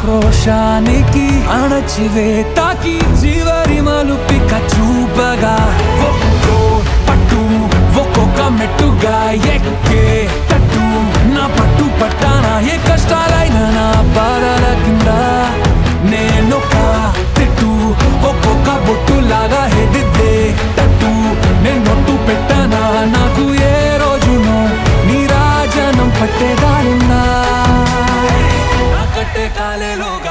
ఆక్రోశానికి అణచివేతకి చివరి మలుపిక చూపగా ఒక్కో పట్టు ఒక్కొక్క మెట్టుగా ఎక్కే తట్టు నా పట్టు పట్టానా ఏ కష్టాలైనా నా పాదాల కింద నేనొక తిట్టు ఒక్కొక్క బొట్టులాగా హెదిద్దే తట్టు నేనొట్టు పెట్టానా నాకు ఏ రోజునో నీరాజనం పట్టేదానున్నా కట్టే కాలేలో